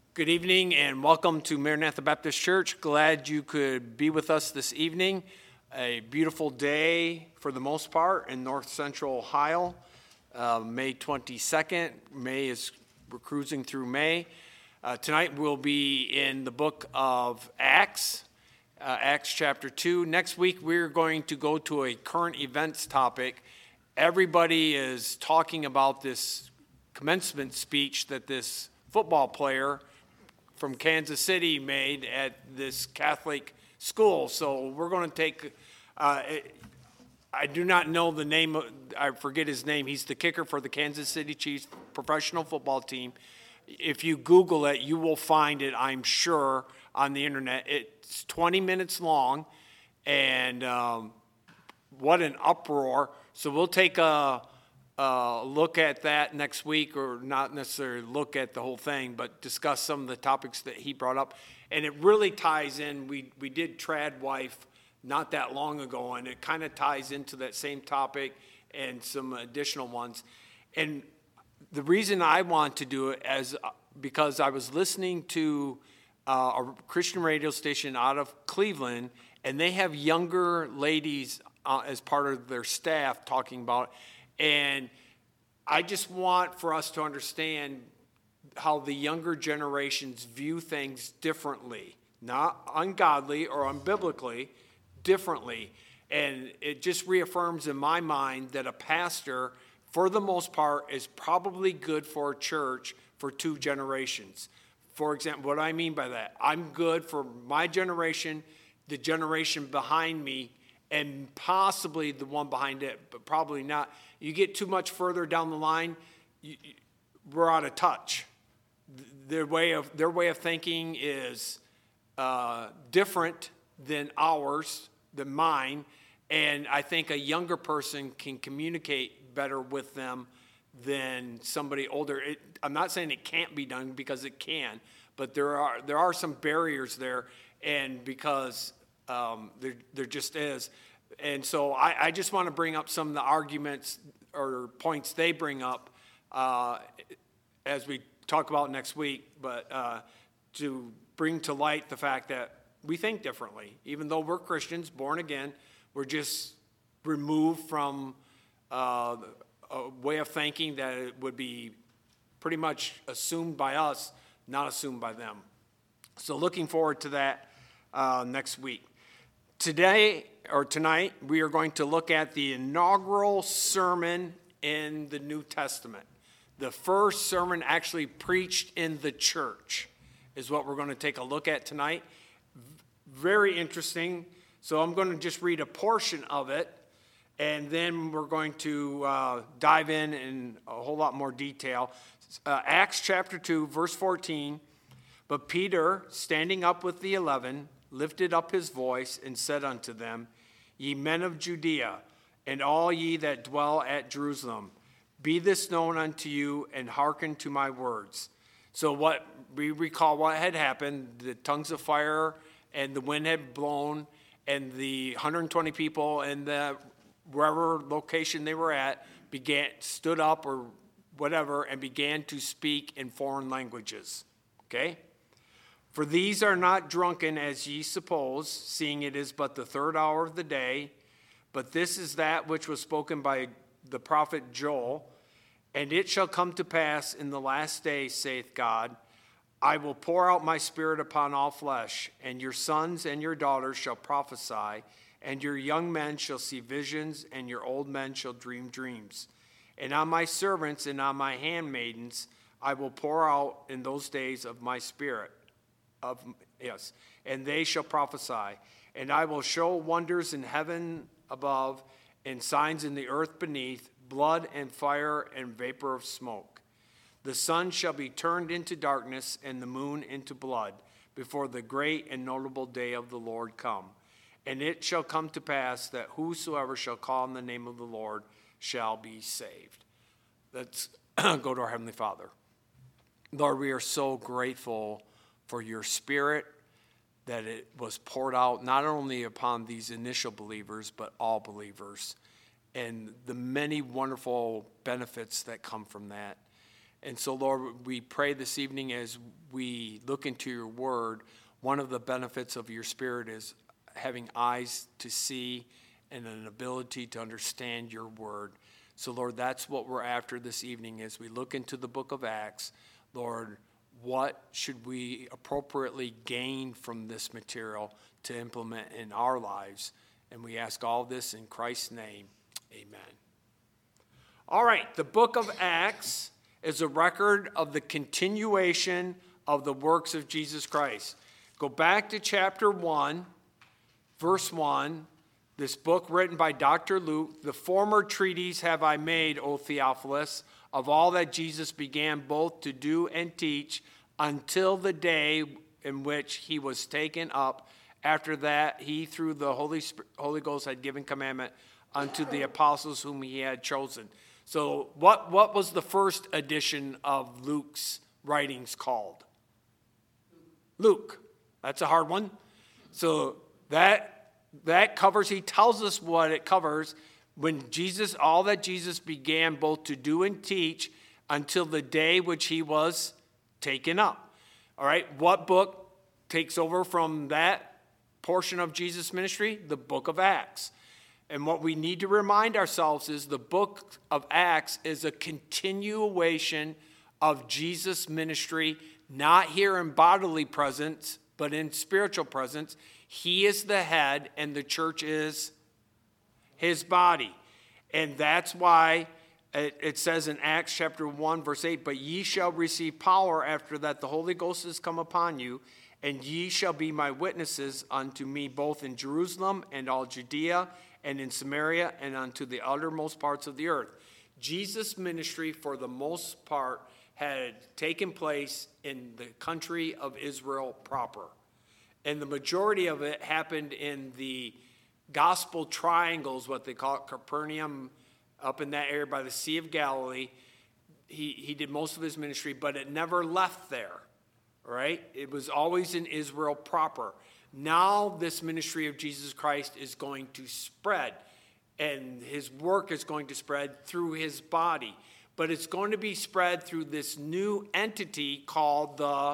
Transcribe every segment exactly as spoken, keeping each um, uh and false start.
Good evening and welcome to Maranatha Baptist Church. Glad you could be with us this evening. A beautiful day for the most part in north central Ohio. Uh, May twenty-second. May is, we're cruising through May. Uh, tonight we'll be in the book of Acts, uh, Acts chapter two. Next week we're going to go to a current events topic. Everybody is talking about this commencement speech that this football player from Kansas City made at this Catholic school. So we're going to take, uh, I do not know the name, of, I forget his name. He's the kicker for the Kansas City Chiefs professional football team. If you Google it, you will find it, I'm sure, on the internet. It's twenty minutes long, and um, what an uproar. So we'll take a Uh, look at that next week, or not necessarily look at the whole thing, but discuss some of the topics that he brought up. And it really ties in. We we did Trad Wife not that long ago, and it kind of ties into that same topic and some additional ones. And the reason I want to do it is because I was listening to uh, a Christian radio station out of Cleveland, and they have younger ladies uh, as part of their staff talking about it. And I just want for us to understand how the younger generations view things differently, not ungodly or unbiblically, differently. And it just reaffirms in my mind that a pastor, for the most part, is probably good for a church for two generations. For example, what I mean by that, I'm good for my generation, the generation behind me, and possibly the one behind it, but probably not. You get too much further down the line, you, you, we're out of touch. Their way of their way of thinking is uh, different than ours, than mine, and I think a younger person can communicate better with them than somebody older. It, I'm not saying it can't be done, because it can, but there are there are some barriers there, and because Um, there, there just is. And so I, I just want to bring up some of the arguments or points they bring up uh, as we talk about next week, but uh, to bring to light the fact that we think differently. Even though we're Christians, born again, we're just removed from uh, a way of thinking that it would be pretty much assumed by us, not assumed by them. So looking forward to that uh, next week. Today, or tonight, we are going to look at the inaugural sermon in the New Testament. The first sermon actually preached in the church is what we're going to take a look at tonight. Very interesting. So I'm going to just read a portion of it, and then we're going to uh, dive in in a whole lot more detail. Uh, Acts chapter two, verse fourteen, "But Peter, standing up with the eleven, lifted up his voice and said unto them, Ye men of Judea, and all ye that dwell at Jerusalem, be this known unto you, and hearken to my words." So what we recall what had happened, the tongues of fire and the wind had blown, and the one hundred twenty people in the wherever location they were at began stood up or whatever and began to speak in foreign languages. Okay? "For these are not drunken as ye suppose, seeing it is but the third hour of the day. But this is that which was spoken by the prophet Joel. And it shall come to pass in the last days, saith God, I will pour out my spirit upon all flesh, and your sons and your daughters shall prophesy, and your young men shall see visions, and your old men shall dream dreams. And on my servants and on my handmaidens I will pour out in those days of my spirit. Of yes, and they shall prophesy, and I will show wonders in heaven above, and signs in the earth beneath, blood and fire and vapor of smoke. The sun shall be turned into darkness, and the moon into blood, before the great and notable day of the Lord come. And it shall come to pass that whosoever shall call on the name of the Lord shall be saved." Let's go to our Heavenly Father. Lord, we are so grateful for your Spirit, that it was poured out not only upon these initial believers, but all believers, and the many wonderful benefits that come from that. And so, Lord, we pray this evening as we look into your word, one of the benefits of your Spirit is having eyes to see and an ability to understand your word. So, Lord, that's what we're after this evening as we look into the book of Acts. Lord, what should we appropriately gain from this material to implement in our lives? And we ask all this in Christ's name. Amen. All right, the book of Acts is a record of the continuation of the works of Jesus Christ. Go back to chapter one, verse one. This book written by Doctor Luke, the former treatise have I made, O Theophilus, of all that Jesus began both to do and teach until the day in which he was taken up. After that, he, through the Holy Spirit, Holy Ghost, had given commandment unto the apostles whom he had chosen. So what, what was the first edition of Luke's writings called? Luke. That's a hard one. So that that covers, he tells us what it covers. When Jesus, all that Jesus began both to do and teach until the day which he was taken up. All right, what book takes over from that portion of Jesus' ministry? The book of Acts. And what we need to remind ourselves is the book of Acts is a continuation of Jesus' ministry, not here in bodily presence, but in spiritual presence. He is the head, and the church is his body. And that's why it, it says in Acts chapter one, verse eight, but ye shall receive power after that the Holy Ghost is come upon you, and ye shall be my witnesses unto me both in Jerusalem and all Judea and in Samaria and unto the uttermost parts of the earth. Jesus' ministry, for the most part, had taken place in the country of Israel proper. And the majority of it happened in the gospel triangles, what they call it, Capernaum, up in that area by the Sea of Galilee. He, he did most of his ministry, but it never left there, right? It was always in Israel proper. Now this ministry of Jesus Christ is going to spread, and his work is going to spread through his body. But it's going to be spread through this new entity called the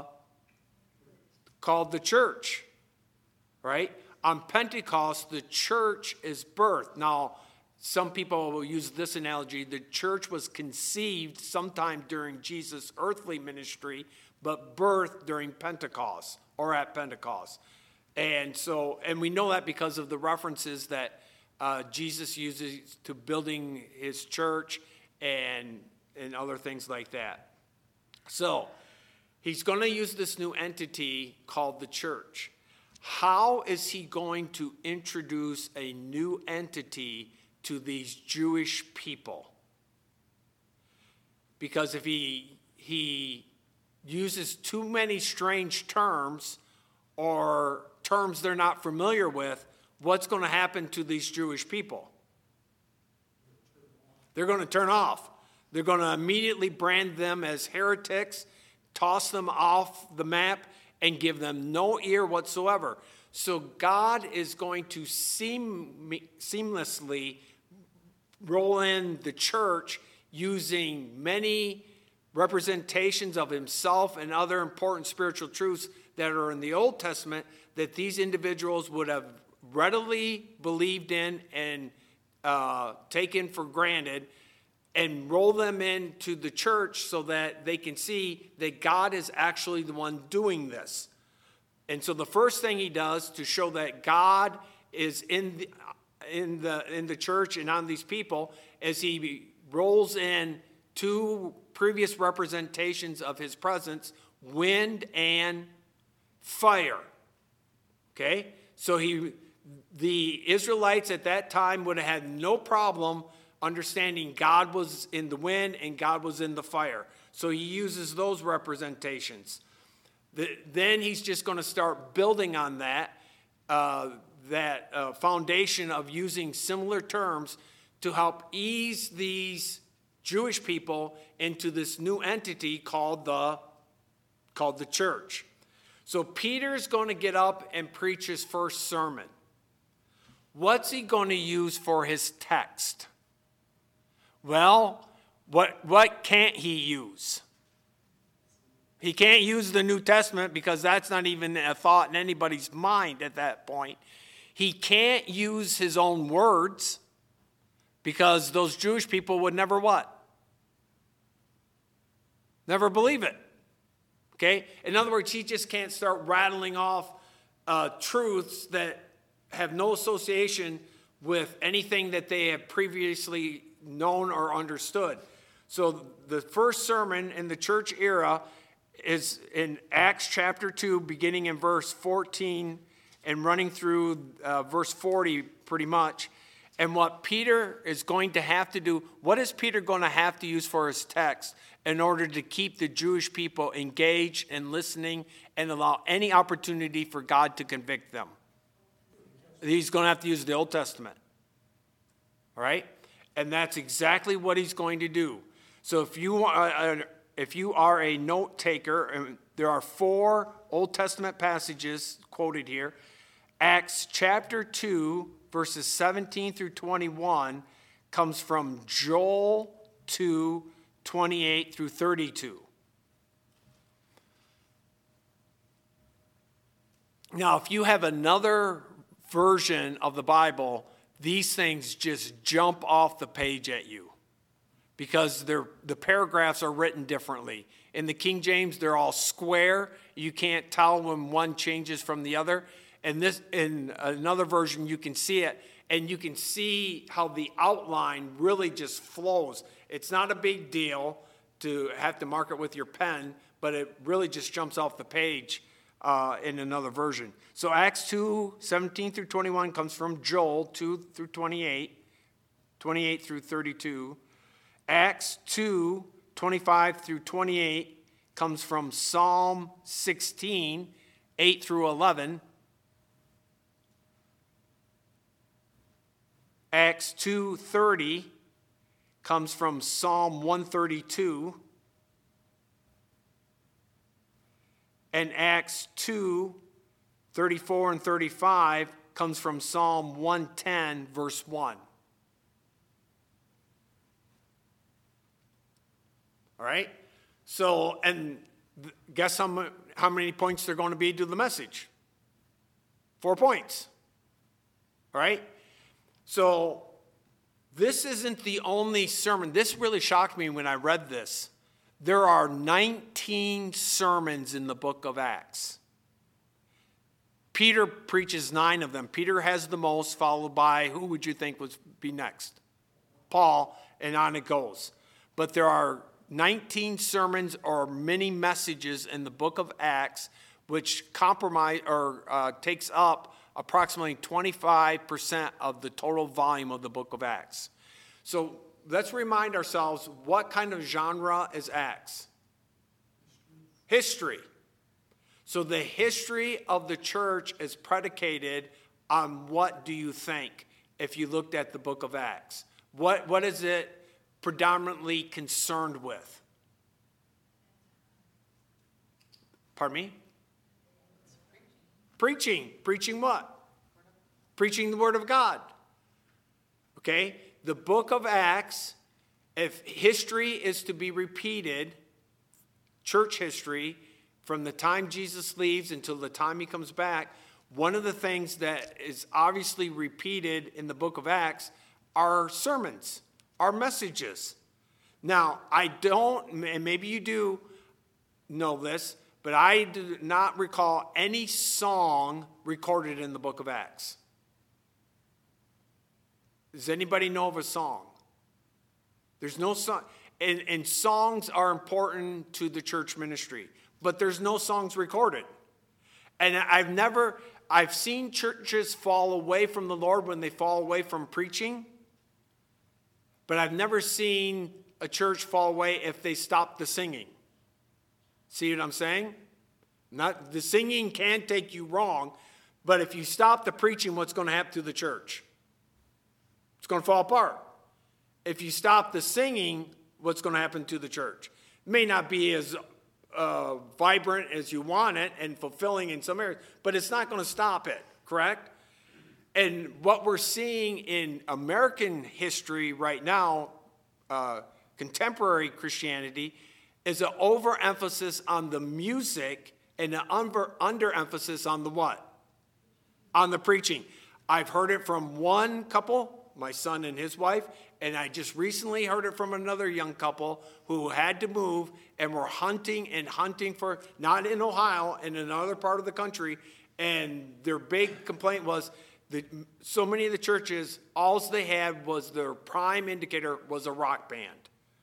called the church, right? On Pentecost, the church is birthed. Now, some people will use this analogy. The church was conceived sometime during Jesus' earthly ministry, but birthed during Pentecost or at Pentecost. And so, and we know that because of the references that uh, Jesus uses to building his church and, and other things like that. So, he's going to use this new entity called the church. How is he going to introduce a new entity to these Jewish people? Because if he he uses too many strange terms or terms they're not familiar with, what's going to happen to these Jewish people? They're going to turn off. They're going to immediately brand them as heretics, toss them off the map, and give them no ear whatsoever. So God is going to seam, seamlessly roll in the church using many representations of himself and other important spiritual truths that are in the Old Testament that these individuals would have readily believed in and uh, taken for granted, and roll them into the church so that they can see that God is actually the one doing this. And so the first thing he does to show that God is in the, in the, in the church and on these people is he rolls in two previous representations of his presence, wind and fire. Okay? So he, the Israelites at that time would have had no problem understanding God was in the wind and God was in the fire. So he uses those representations. The, then he's just going to start building on that, uh, that uh, foundation of using similar terms to help ease these Jewish people into this new entity called the, called the church. So Peter's going to get up and preach his first sermon. What's he going to use for his text? Well, what what can't he use? He can't use the New Testament because that's not even a thought in anybody's mind at that point. He can't use his own words because those Jewish people would never what? Never believe it. Okay? In other words, he just can't start rattling off uh, truths that have no association with anything that they have previously known or understood. So the first sermon in the church era is in Acts chapter two, beginning in verse fourteen and running through uh, verse forty pretty much. And what Peter is going to have to do, what is Peter going to have to use for his text in order to keep the Jewish people engaged and listening and allow any opportunity for God to convict them? He's going to have to use the Old Testament. All right? And that's exactly what he's going to do. So if you are, if you are a note taker, and there are four Old Testament passages quoted here. Acts chapter two, verses seventeen through twenty-one, comes from Joel two, twenty-eight through thirty-two. Now, if you have another version of the Bible, these things just jump off the page at you because they're, the paragraphs are written differently. In the King James, they're all square. You can't tell when one changes from the other. And this, in another version, you can see it, and you can see how the outline really just flows. It's not a big deal to have to mark it with your pen, but it really just jumps off the page uh, in another version. So Acts two, seventeen through twenty-one comes from Joel two through twenty-eight, twenty-eight through thirty-two. Acts two, twenty-five through twenty-eight comes from Psalm sixteen, eight through eleven. Acts two thirty comes from Psalm one thirty-two. And Acts two thirty-four and thirty-five comes from Psalm one ten, verse one. All right? So, and guess how, mu- how many points they're going to be to the message? Four points. All right? So, this isn't the only sermon. This really shocked me when I read this. There are nineteen sermons in the book of Acts. Peter preaches nine of them. Peter has the most, followed by, who would you think would be next? Paul, and on it goes. But there are nineteen sermons or many messages in the book of Acts, which compromise or uh, takes up approximately twenty-five percent of the total volume of the book of Acts. So let's remind ourselves, what kind of genre is Acts? History. So the history of the church is predicated on what do you think if you looked at the book of Acts? What, what is it predominantly concerned with? Pardon me? Preaching. Preaching what? Preaching the Word of God. Okay? The book of Acts, if history is to be repeated, church history, from the time Jesus leaves until the time he comes back, one of the things that is obviously repeated in the book of Acts are sermons, are messages. Now, I don't, and maybe you do know this, but I do not recall any song recorded in the book of Acts. Does anybody know of a song? There's no song. And, and songs are important to the church ministry, but there's no songs recorded. And I've never, I've seen churches fall away from the Lord when they fall away from preaching, but I've never seen a church fall away if they stop the singing. See what I'm saying? Not, the singing can take you wrong, but if you stop the preaching, what's going to happen to the church? It's going to fall apart. If you stop the singing, what's going to happen to the church? It may not be as uh, vibrant as you want it and fulfilling in some areas, but it's not going to stop it, correct? And what we're seeing in American history right now, uh, contemporary Christianity, is an overemphasis on the music and an under, underemphasis on the what? On the preaching. I've heard it from one couple, my son and his wife, and I just recently heard it from another young couple who had to move and were hunting and hunting for, not in Ohio, in another part of the country, and their big complaint was that so many of the churches, all they had was their prime indicator was a rock band.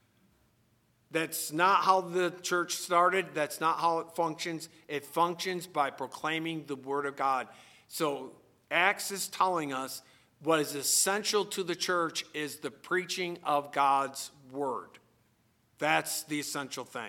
That's not how the church started. That's not how it functions. It functions by proclaiming the word of God. So Acts is telling us what is essential to the church is the preaching of God's word. That's the essential thing.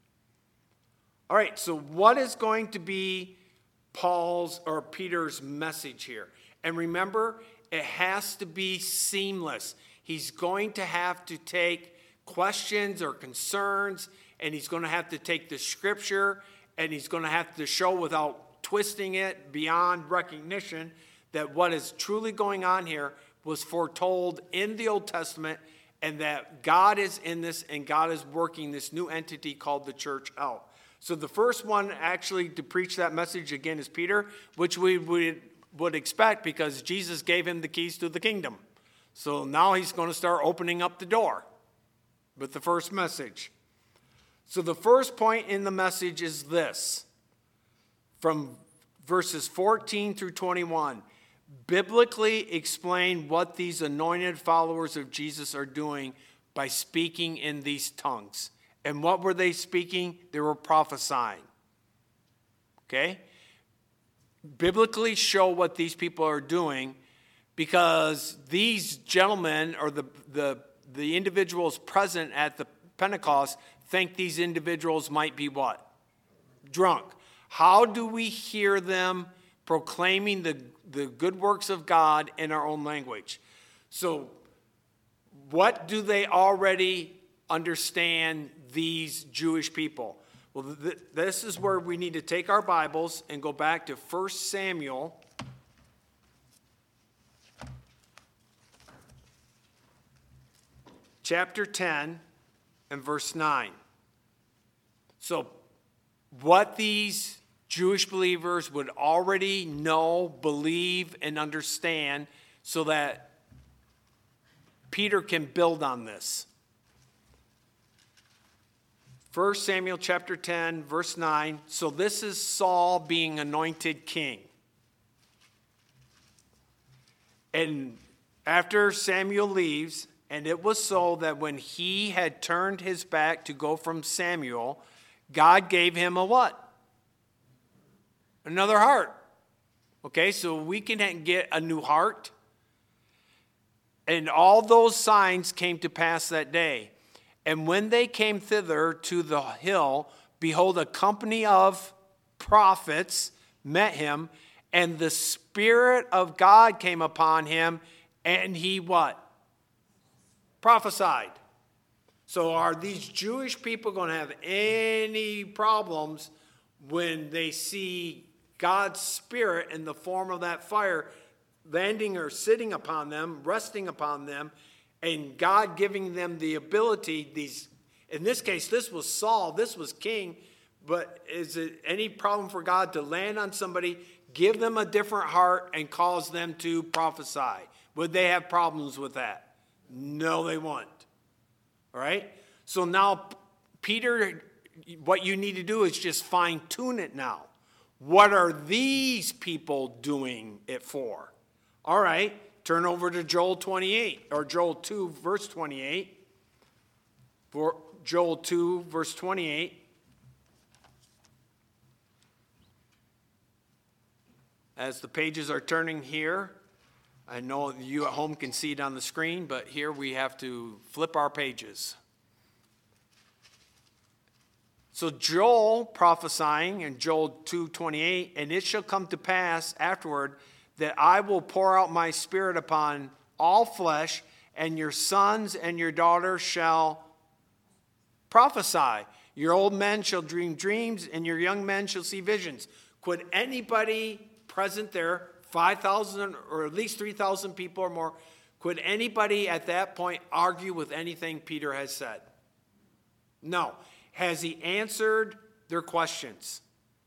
All right, so what is going to be Paul's or Peter's message here? And remember, it has to be seamless. He's going to have to take questions or concerns, and he's going to have to take the scripture, and he's going to have to show without twisting it beyond recognition that what is truly going on here was foretold in the Old Testament, and that God is in this and God is working this new entity called the church out. So the first one actually to preach that message again is Peter, which we would, would expect because Jesus gave him the keys to the kingdom. So now he's going to start opening up the door with the first message. So the first point in the message is this, from verses fourteen through twenty-one. Biblically explain what these anointed followers of Jesus are doing by speaking in these tongues. And what were they speaking? They were prophesying. Okay? Biblically show what these people are doing, because these gentlemen or the the the individuals present at the Pentecost think these individuals might be what? Drunk. How do we hear them proclaiming the, the good works of God in our own language? So what do they already understand, these Jewish people? Well, th- this is where we need to take our Bibles and go back to First Samuel chapter ten and verse nine. So what these Jewish believers would already know, believe, and understand so that Peter can build on this. First Samuel chapter ten, verse nine. So this is Saul being anointed king. And after Samuel leaves, and it was so that when he had turned his back to go from Samuel, God gave him a what? Another heart. Okay, so we can get a new heart. And all those signs came to pass that day. And when they came thither to the hill, behold, a company of prophets met him, and the Spirit of God came upon him, and he what? Prophesied. So are these Jewish people going to have any problems when they see God's Spirit in the form of that fire landing or sitting upon them, resting upon them, and God giving them the ability, these, in this case, this was Saul, this was king, but is it any problem for God to land on somebody, give them a different heart, and cause them to prophesy? Would they have problems with that? No, they won't. All right? So now, Peter, what you need to do is just fine-tune it now. What are these people doing it for? All right, turn over to Joel twenty-eight, or Joel two, verse twenty-eight. For Joel two, verse twenty-eight. As the pages are turning here, I know you at home can see it on the screen, but here we have to flip our pages. So Joel prophesying in Joel two twenty-eight, and it shall come to pass afterward that I will pour out my Spirit upon all flesh, and your sons and your daughters shall prophesy. Your old men shall dream dreams, and your young men shall see visions. Could anybody present there, five thousand or at least three thousand people or more, could anybody at that point argue with anything Peter has said? No. has he answered their questions?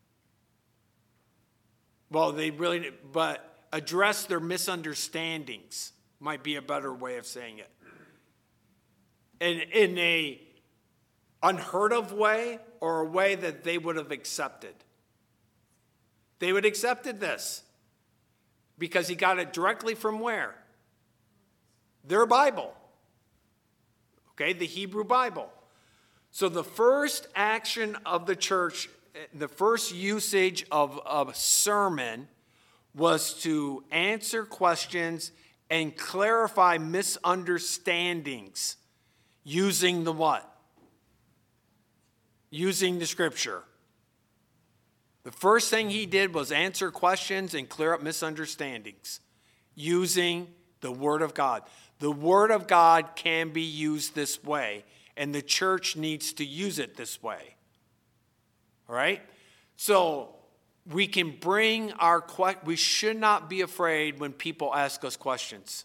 Well, they really, but address their misunderstandings might be a better way of saying it. In, in a unheard of way or a way that they would have accepted. They would have accepted this because he got it directly from where? Their Bible. Okay, the Hebrew Bible. So the first action of the church, the first usage of a sermon was to answer questions and clarify misunderstandings using the what? Using the scripture. The first thing he did was answer questions and clear up misunderstandings using the Word of God. The Word of God can be used this way, and the church needs to use it this way. All right? So we can bring our que- we should not be afraid when people ask us questions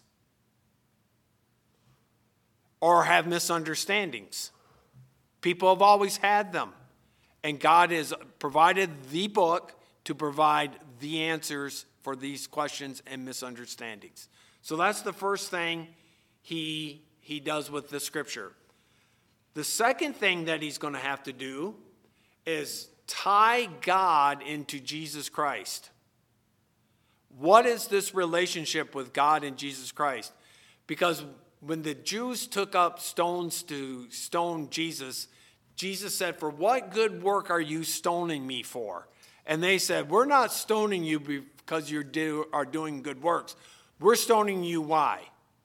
or have misunderstandings. People have always had them, and God has provided the book to provide the answers for these questions and misunderstandings. So that's the first thing he he does with the scripture. The second thing that he's going to have to do is tie God into Jesus Christ. What is this relationship with God and Jesus Christ? Because when the Jews took up stones to stone Jesus, Jesus said, "For what good work are you stoning me for?" And they said, "We're not stoning you because you do, are doing good works. We're stoning you why?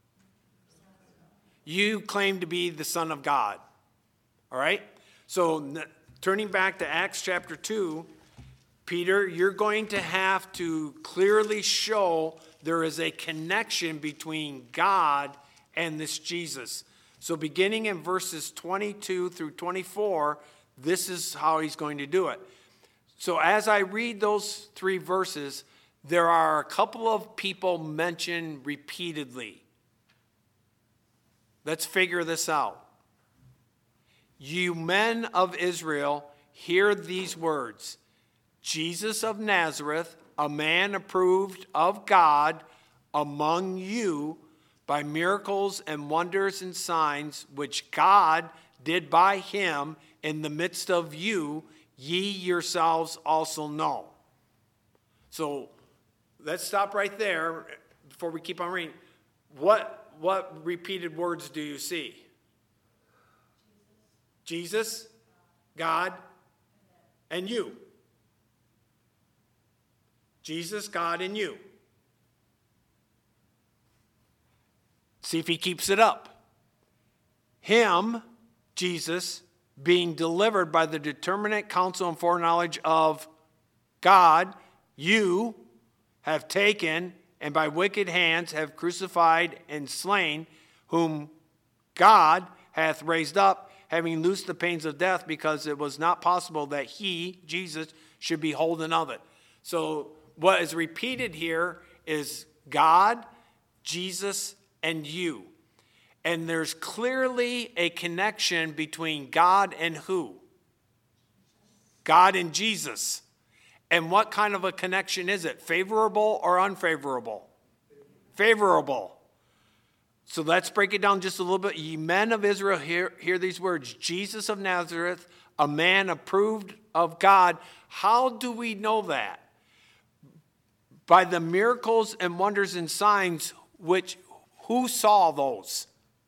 You claim to be the Son of God." All right? So turning back to Acts chapter two, Peter, you're going to have to clearly show there is a connection between God and this Jesus. So beginning in verses twenty-two through twenty-four, this is how he's going to do it. So as I read those three verses, there are a couple of people mentioned repeatedly. Let's figure this out. You men of Israel, hear these words. Jesus of Nazareth, a man approved of God among you by miracles and wonders and signs, which God did by him in the midst of you, ye yourselves also know. So let's stop right there before we keep on reading. What, what repeated words do you see? Jesus, God, and you. Jesus, God, and you. See if he keeps it up. Him, Jesus, being delivered by the determinate counsel and foreknowledge of God, you have taken and by wicked hands have crucified and slain, whom God hath raised up, having loosed the pains of death, because it was not possible that he, Jesus, should be holden of it. So what is repeated here is God, Jesus, and you. And there's clearly a connection between God and who? God and Jesus. And what kind of a connection is it? Favorable or unfavorable? Favorable. So let's break it down just a little bit. Ye men of Israel, hear, hear these words. Jesus of Nazareth, a man approved of God. How do we know that? By the miracles and wonders and signs, which, who saw those?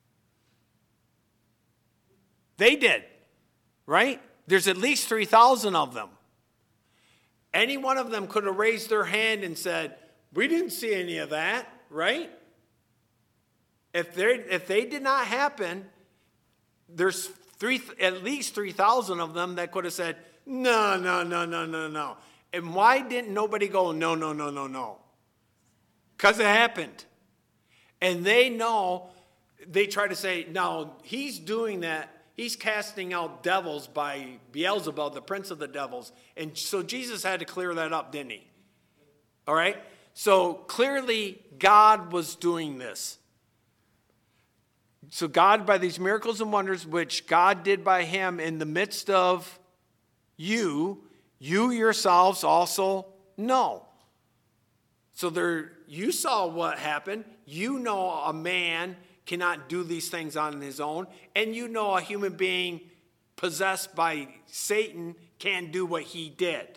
They did, right? There's at least three thousand of them. Any one of them could have raised their hand and said, "We didn't see any of that," right? If they if they did not happen, there's three at least three thousand of them that could have said, "No, no, no, no, no, no." And why didn't nobody go, "No, no, no, no, no"? Because it happened. And they know, they try to say, "No, he's doing that. He's casting out devils by Beelzebub, the prince of the devils." And so Jesus had to clear that up, didn't he? All right? So clearly God was doing this. So God, by these miracles and wonders, which God did by him in the midst of you, you yourselves also know. So there, you saw what happened. You know a man cannot do these things on his own. And you know a human being possessed by Satan can do what he did.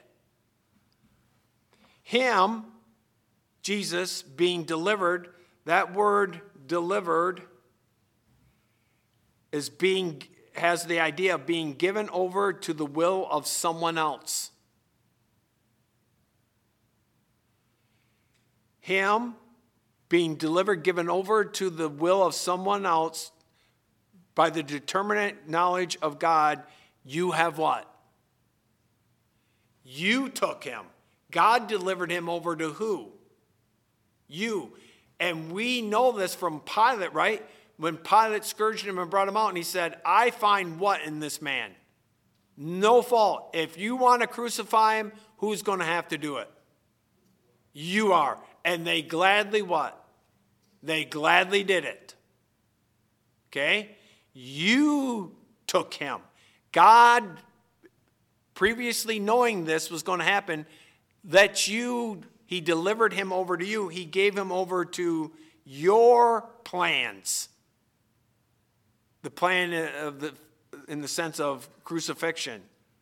Him, Jesus, being delivered, that word delivered is being, has the idea of being given over to the will of someone else. Him being delivered, given over to the will of someone else by the determinate knowledge of God, you have what? You took him. God delivered him over to who? You. And we know this from Pilate, right? When Pilate scourged him and brought him out, and he said, I find what in this man? No fault. If you want to crucify him, who's going to have to do it? You are. And they gladly what? They gladly did it. Okay? You took him. God, previously knowing this was going to happen, that you, he delivered him over to you. He gave him over to your plans. The plan of the, in the sense of crucifixion.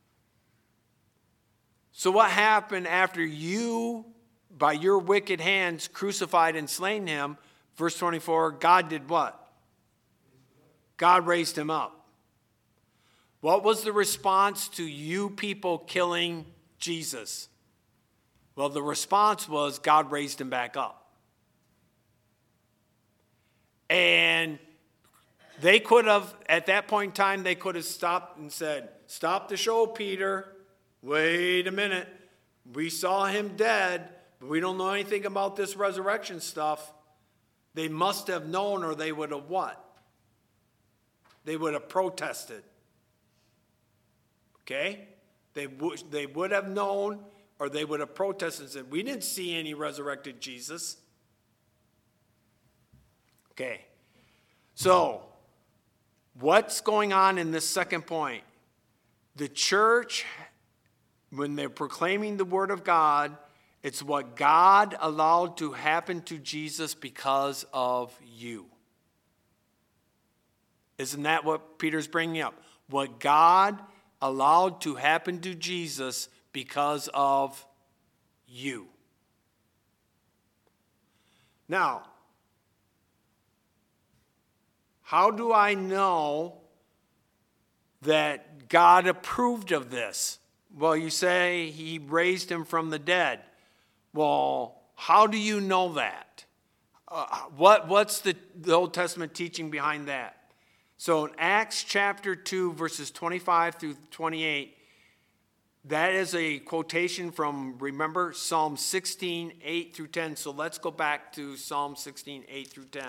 So what happened after you, by your wicked hands, crucified and slain him? Verse twenty-four, God did what? God raised him up. What was the response to you people killing Jesus? Well, the response was God raised him back up. And they could have, at that point in time, they could have stopped and said, stop the show, Peter. Wait a minute. We saw him dead, but we don't know anything about this resurrection stuff. They must have known, or they would have what? They would have protested. Okay? They would, they would have known, or they would have protested and said, we didn't see any resurrected Jesus. Okay. So, what's going on in this second point? The church, when they're proclaiming the word of God, it's what God allowed to happen to Jesus because of you. Isn't that what Peter's bringing up? What God allowed to happen to Jesus because of you. Now, how do I know that God approved of this? Well, you say he raised him from the dead. Well, how do you know that? Uh, what, what's the, the Old Testament teaching behind that? So in Acts chapter two, verses twenty-five through twenty-eight, that is a quotation from, remember, Psalm sixteen, eight through ten. So let's go back to Psalm sixteen, eight through ten.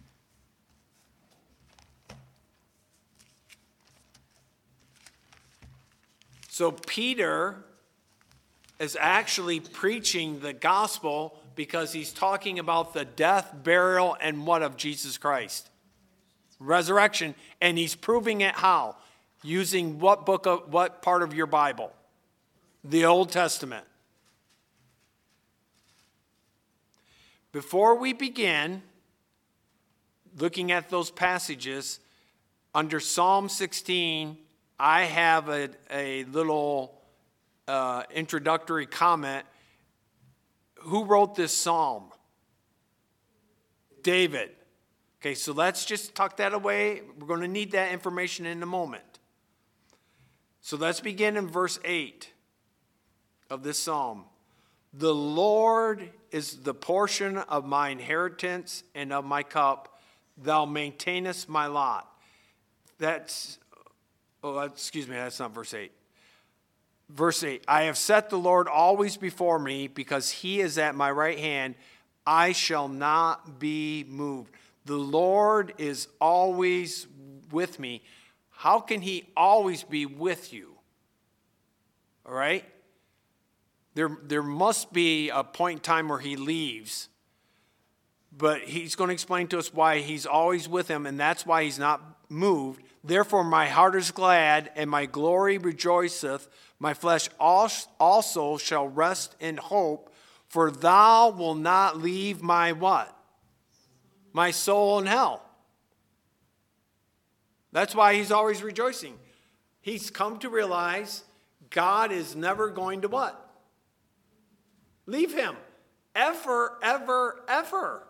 So Peter is actually preaching the gospel because he's talking about the death, burial, and what of Jesus Christ? Resurrection. And he's proving it how? Using what book of, what part of your Bible? The Old Testament. Before we begin looking at those passages, under Psalm sixteen, I have a, a little uh, introductory comment. Who wrote this psalm? David. Okay, so let's just tuck that away. We're going to need that information in a moment. So let's begin in verse eight of this psalm. The Lord is the portion of my inheritance and of my cup. Thou maintainest my lot. That's, oh, excuse me, that's not verse eight. Verse eight, I have set the Lord always before me, because he is at my right hand. I shall not be moved. The Lord is always with me. How can he always be with you? All right? There, there must be a point in time where he leaves. But he's going to explain to us why he's always with him, and that's why he's not moved. Therefore my heart is glad, and my glory rejoiceth. My flesh also shall rest in hope, for thou wilt not leave my what? My soul in hell. That's why he's always rejoicing. He's come to realize God is never going to what? Leave him. Ever, ever, ever.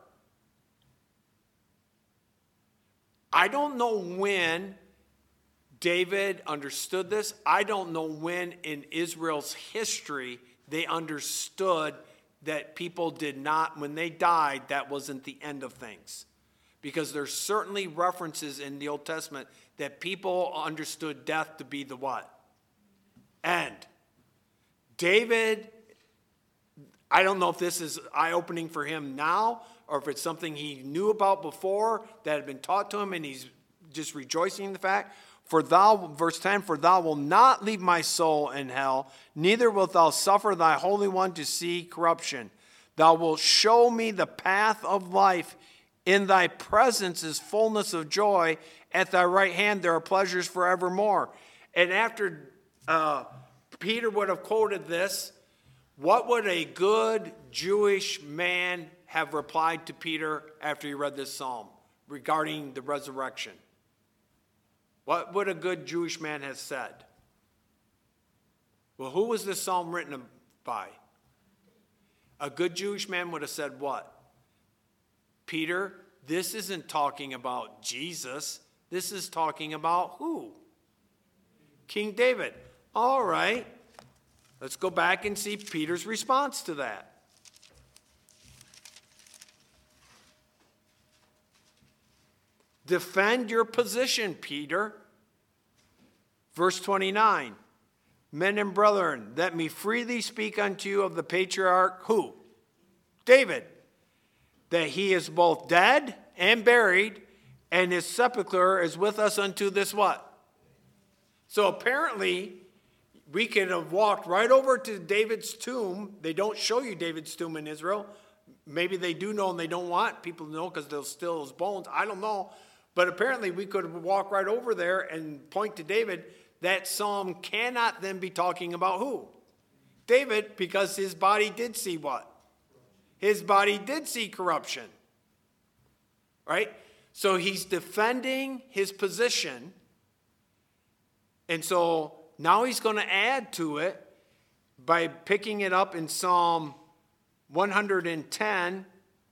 I don't know when David understood this. I don't know when in Israel's history they understood that people did not, when they died, that wasn't the end of things. Because there's certainly references in the Old Testament that people understood death to be the what? End. David, I don't know if this is eye-opening for him now, or if it's something he knew about before that had been taught to him and he's just rejoicing in the fact. For thou, verse ten, for thou wilt not leave my soul in hell, neither wilt thou suffer thy Holy One to see corruption. Thou wilt show me the path of life. In thy presence is fullness of joy. At thy right hand there are pleasures forevermore. And after uh, Peter would have quoted this, what would a good Jewish man have replied to Peter after he read this psalm regarding the resurrection? What would a good Jewish man have said? Well, who was this psalm written by? A good Jewish man would have said what? Peter, this isn't talking about Jesus. This is talking about who? King David. All right. Let's go back and see Peter's response to that. Defend your position, Peter. Verse twenty-nine. Men and brethren, let me freely speak unto you of the patriarch, who? David. That he is both dead and buried, and his sepulchre is with us unto this what? So apparently, we could have walked right over to David's tomb. They don't show you David's tomb in Israel. Maybe they do know and they don't want people to know because they'll steal his bones. I don't know. But apparently we could walk right over there and point to David. That psalm cannot then be talking about who? David, because his body did see what? His body did see corruption. Right? So he's defending his position. And so now he's going to add to it by picking it up in Psalm one hundred ten,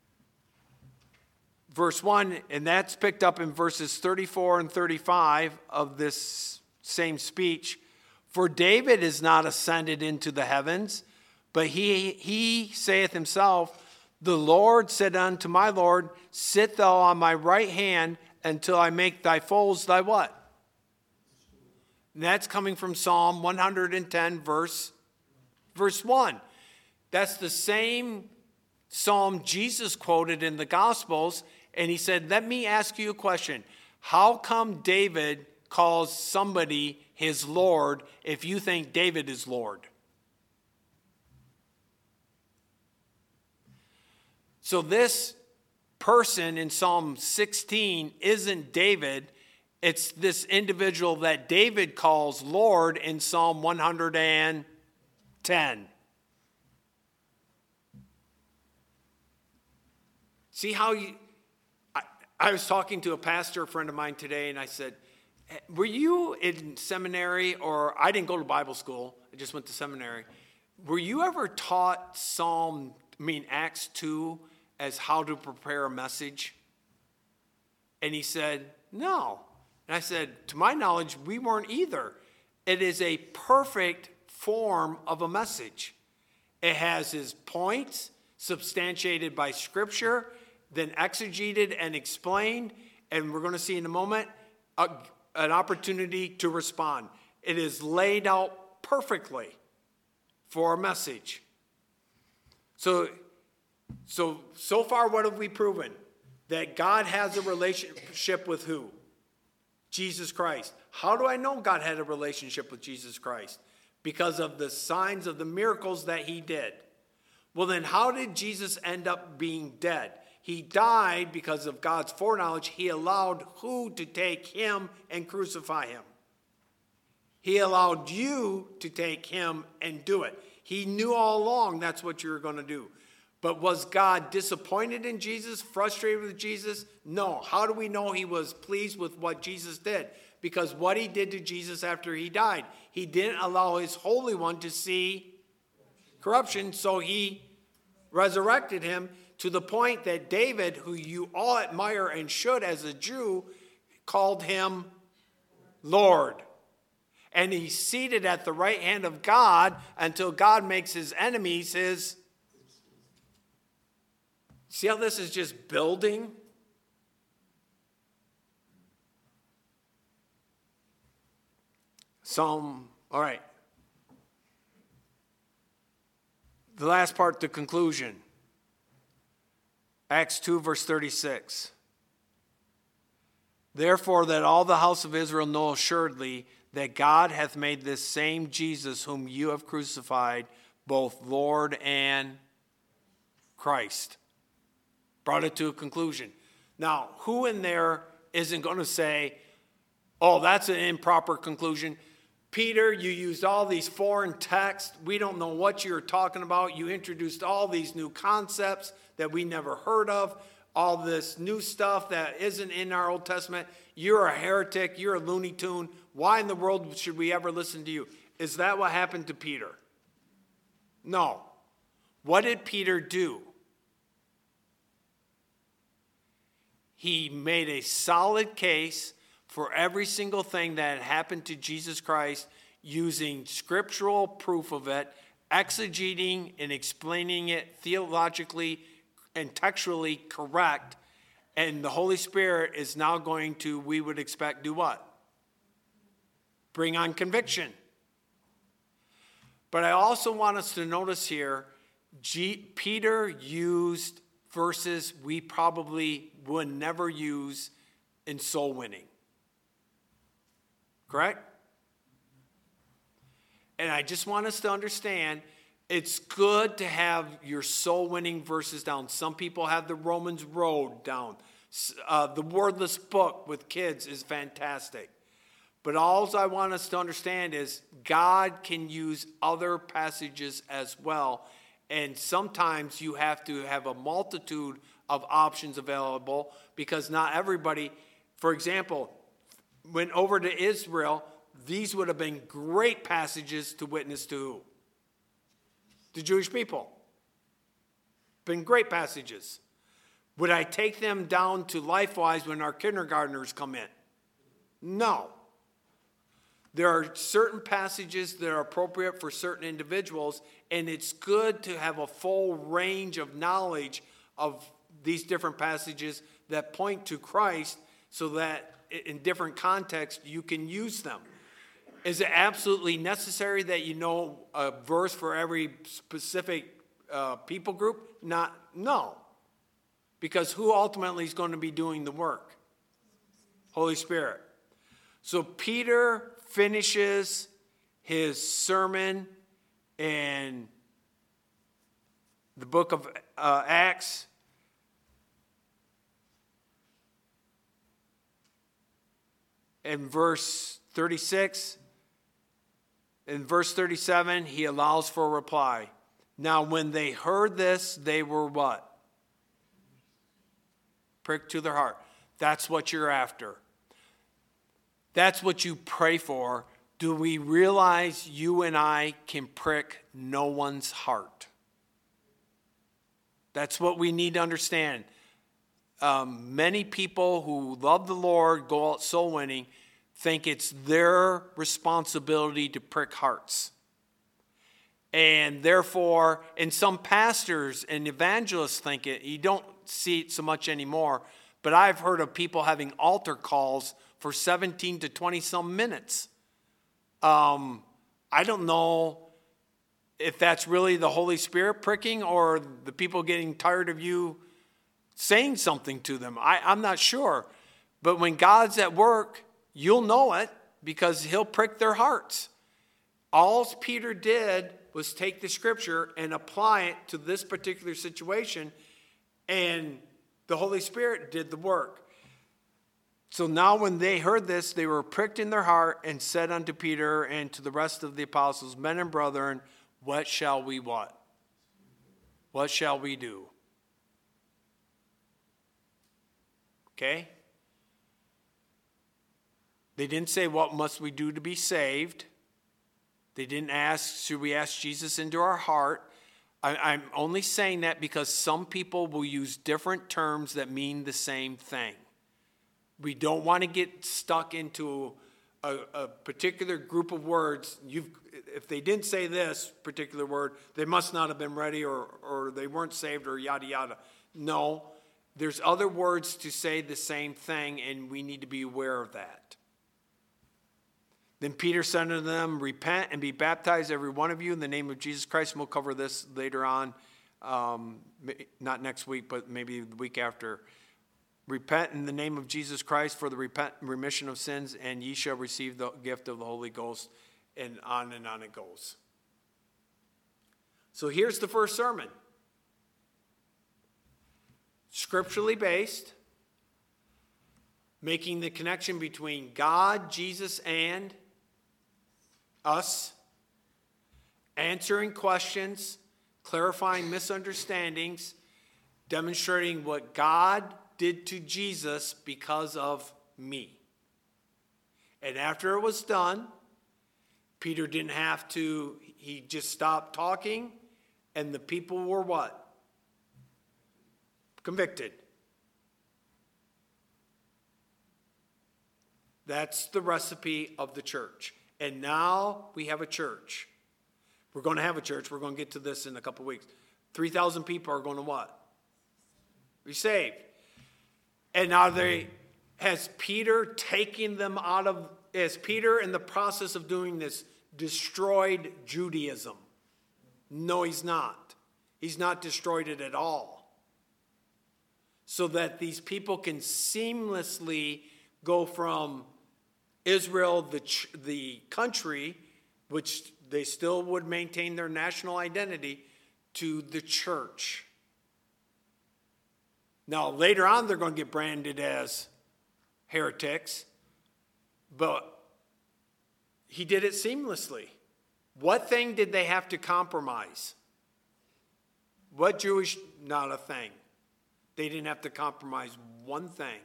verse one, and that's picked up in verses thirty-four and thirty-five of this same speech. For David is not ascended into the heavens, but he, he saith himself, the Lord said unto my Lord, sit thou on my right hand until I make thy foes thy what? And that's coming from Psalm one hundred ten, verse, verse one. That's the same psalm Jesus quoted in the Gospels, and he said, let me ask you a question. How come David calls somebody his Lord if you think David is Lord? So this person in Psalm sixteen isn't David. It's this individual that David calls Lord in Psalm one hundred ten. See how you... I, I was talking to a pastor friend of mine today, and I said, were you in seminary, or I didn't go to Bible school, I just went to seminary. Were you ever taught Psalm, I mean Acts two, as how to prepare a message? And he said, no. And I said, to my knowledge, we weren't either. It is a perfect form of a message. It has his points substantiated by Scripture, then exegeted and explained, and we're going to see in a moment a, an opportunity to respond. It is laid out perfectly for a message. So, so, so far, what have we proven? That God has a relationship with who? Jesus Christ. How do I know God had a relationship with Jesus Christ? Because of the signs of the miracles that he did. Well, then how did Jesus end up being dead? He died because of God's foreknowledge. He allowed who to take him and crucify him? He allowed you to take him and do it. He knew all along that's what you were going to do. But was God disappointed in Jesus, frustrated with Jesus? No. How do we know he was pleased with what Jesus did? Because what he did to Jesus after he died, he didn't allow his Holy One to see corruption, so he resurrected him to the point that David, who you all admire and should as a Jew, called him Lord. And he's seated at the right hand of God until God makes his enemies his. See how this is just building? Psalm, all right. The last part, the conclusion. Acts two, verse thirty-six. Therefore, that all the house of Israel know assuredly that God hath made this same Jesus whom you have crucified, both Lord and Christ. Brought it to a conclusion. Now, who in there isn't going to say, oh, that's an improper conclusion? Peter, you used all these foreign texts. We don't know what you're talking about. You introduced all these new concepts that we never heard of. All this new stuff that isn't in our Old Testament. You're a heretic. You're a Looney Tune. Why in the world should we ever listen to you? Is that what happened to Peter? No. What did Peter do? He made a solid case for every single thing that had happened to Jesus Christ, using scriptural proof of it, exegeting and explaining it theologically and textually correct. And the Holy Spirit is now going to, we would expect, do what? Bring on conviction. But I also want us to notice here, G- Peter used verses we probably would never use in soul winning. Correct? And I just want us to understand, it's good to have your soul winning verses down. Some people have the Romans Road down. Uh, the Wordless Book with kids is fantastic. But all I want us to understand is God can use other passages as well. And sometimes you have to have a multitude of options available because not everybody, for example, went over to Israel. These would have been great passages to witness to who? The Jewish people. Been great passages. Would I take them down to LifeWise when our kindergartners come in? No. There are certain passages that are appropriate for certain individuals, and it's good to have a full range of knowledge of these different passages that point to Christ so that in different contexts you can use them. Is it absolutely necessary that you know a verse for every specific uh, people group? Not, no. Because who ultimately is going to be doing the work? Holy Spirit. So Peter finishes his sermon in the book of uh, Acts. In verse thirty-six, in verse thirty-seven, he allows for a reply. Now, when they heard this, they were what? Pricked to their heart. That's what you're after. That's what you pray for. Do we realize you and I can prick no one's heart? That's what we need to understand. Um, many people who love the Lord, go out soul winning, think it's their responsibility to prick hearts. And therefore, and some pastors and evangelists think it. You don't see it so much anymore. But I've heard of people having altar calls for seventeen to twenty some minutes. Um, I don't know if that's really the Holy Spirit pricking or the people getting tired of you saying something to them. I, I'm not sure. But when God's at work, you'll know it because he'll prick their hearts. All Peter did was take the scripture and apply it to this particular situation. And The Holy Spirit did the work. So now when they heard this, they were pricked in their heart and said unto Peter and to the rest of the apostles, men and brethren, what shall we what? What shall we do? Okay? They didn't say, what must we do to be saved? They didn't ask, should we ask Jesus into our heart? I, I'm only saying that because some people will use different terms that mean the same thing. We don't want to get stuck into a, a particular group of words. You've, if they didn't say this particular word, they must not have been ready or, or they weren't saved or yada, yada. No, there's other words to say the same thing, and we need to be aware of that. Then Peter said unto them, repent and be baptized, every one of you, in the name of Jesus Christ. And we'll cover this later on, um, not next week, but maybe the week after. Repent in the name of Jesus Christ for the repent, remission of sins, and ye shall receive the gift of the Holy Ghost, and on and on it goes. So here's the first sermon. Scripturally based, making the connection between God, Jesus, and us, answering questions, clarifying misunderstandings, demonstrating what God did to Jesus because of me. And after it was done, Peter didn't have to, he just stopped talking, and the people were what? Convicted. That's the recipe of the church. And now we have a church. We're going to have a church. We're going to get to this in a couple weeks. three thousand people are going to what? Be saved. And now they, has Peter taken them out of, is Peter in the process of doing this, destroyed Judaism? No, he's not. He's not destroyed it at all. So that these people can seamlessly go from Israel, the, the country, which they still would maintain their national identity, to the church. Now, later on, they're going to get branded as heretics, but he did it seamlessly. What thing did they have to compromise? What Jewish? Not a thing. They didn't have to compromise one thing.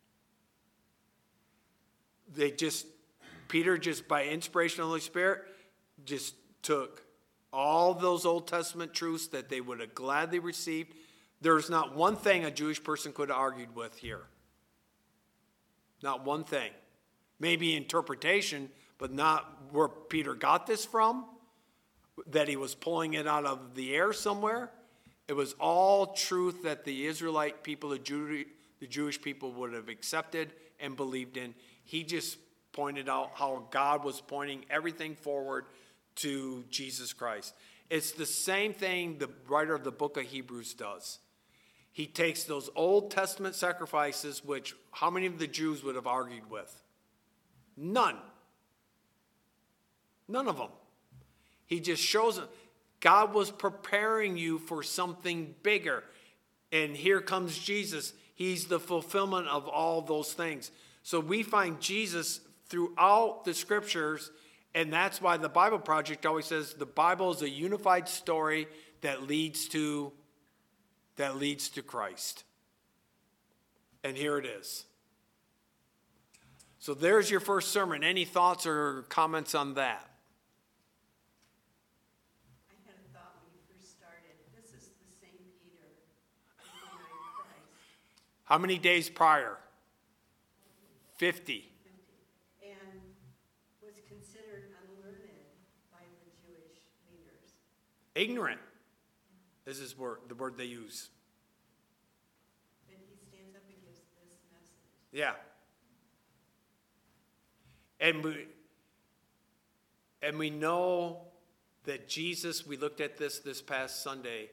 They just, Peter just by inspiration of the Holy Spirit, just took all those Old Testament truths that they would have gladly received. There's not one thing a Jewish person could have argued with here. Not one thing. Maybe interpretation, but not where Peter got this from, that he was pulling it out of the air somewhere. It was all truth that the Israelite people, the, Jew, the Jewish people would have accepted and believed in. He just pointed out how God was pointing everything forward to Jesus Christ. It's the same thing the writer of the book of Hebrews does. He takes those Old Testament sacrifices, which how many of the Jews would have argued with? None. None of them. He just shows them. God was preparing you for something bigger. And here comes Jesus. He's the fulfillment of all those things. So we find Jesus throughout the scriptures, and that's why the Bible Project always says the Bible is a unified story that leads to that leads to Christ. And here it is. So there's your first sermon. Any thoughts or comments on that? I had a thought when you first started. This is the same Peter who denied Christ. How many days prior? Fifty. And was considered unlearned by the Jewish leaders. Ignorant. This is word, the word they use. And he stands up and gives this message. Yeah. And we, and we know that Jesus, we looked at this this past Sunday,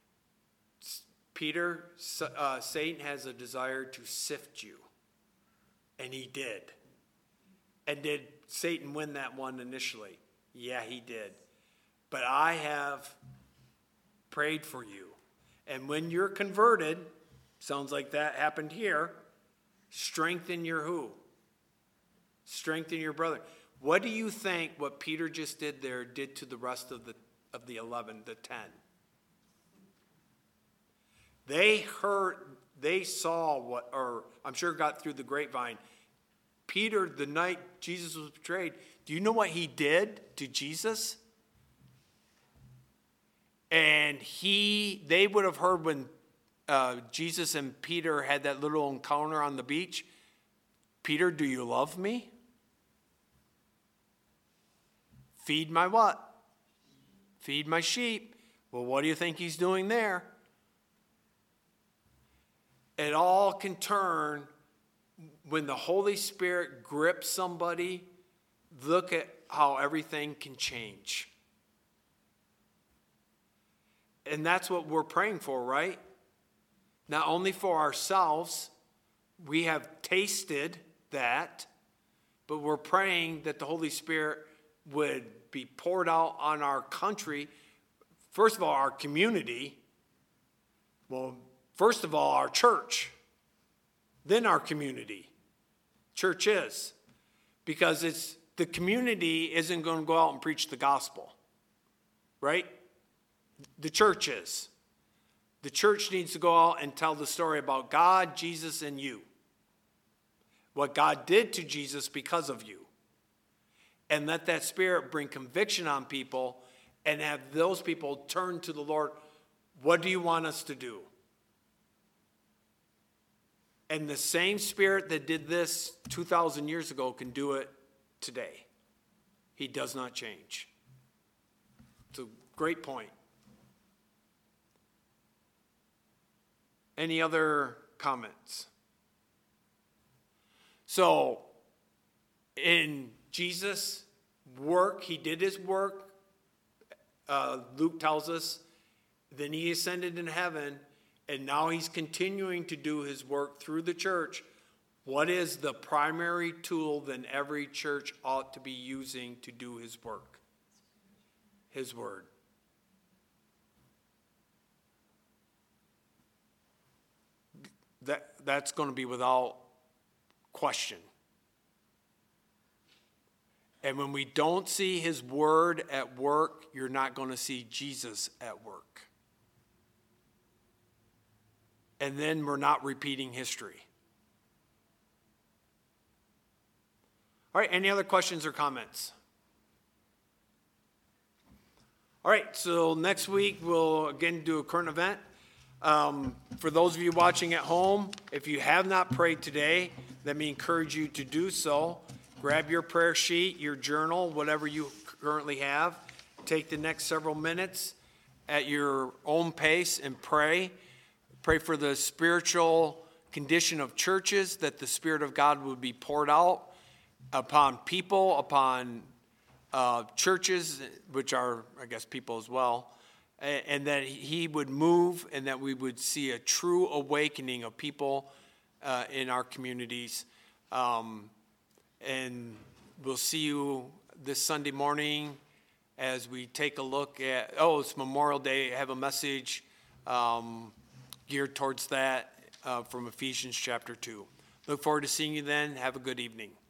Peter, uh, Satan has a desire to sift you. And he did. And did Satan win that one initially? Yeah, he did. But I have prayed for you. And when you're converted, Sounds like that happened here. Strengthen your who? Strengthen your brother. What do you think what Peter just did there did to the rest of the of the eleven, the ten? They heard, they saw what, or I'm sure got through the grapevine. Peter, the night Jesus was betrayed, do you know what he did to Jesus? And he, they would have heard when uh, Jesus and Peter had that little encounter on the beach. Peter, do you love me? Feed my what? Feed my sheep. Well, what do you think he's doing there? It all can turn when the Holy Spirit grips somebody. Look at how everything can change. And that's what we're praying for, right? Not only for ourselves, we have tasted that, but we're praying that the Holy Spirit would be poured out on our country. First of all, our community. Well, first of all, our church. Then our community. Church is. Because it's the community isn't going to go out and preach the gospel. Right? The church is. The church needs to go out and tell the story about God, Jesus, and you. What God did to Jesus because of you. And let that Spirit bring conviction on people and have those people turn to the Lord. What do you want us to do? And the same Spirit that did this two thousand years ago can do it today. He does not change. It's a great point. Any other comments? So, in Jesus' work, he did his work. Uh, Luke tells us, then he ascended in heaven, and now he's continuing to do his work through the church. What is the primary tool that every church ought to be using to do his work? His word. That, that's going to be without question. And when we don't see his word at work, you're not going to see Jesus at work. And then we're not repeating history. All right, any other questions or comments? All right, so next week we'll again do a current event. Um, for those of you watching at home, if you have not prayed today, let me encourage you to do so. Grab your prayer sheet, your journal, whatever you currently have. Take the next several minutes at your own pace and pray. Pray for the spiritual condition of churches, that the Spirit of God would be poured out upon people, upon uh, churches, which are, I guess, people as well, and, and that he would move and that we would see a true awakening of people uh, in our communities. Um, and we'll see you this Sunday morning as we take a look at, oh, it's Memorial Day. I have a message um, geared towards that uh, from Ephesians chapter two. Look forward to seeing you then. Have a good evening.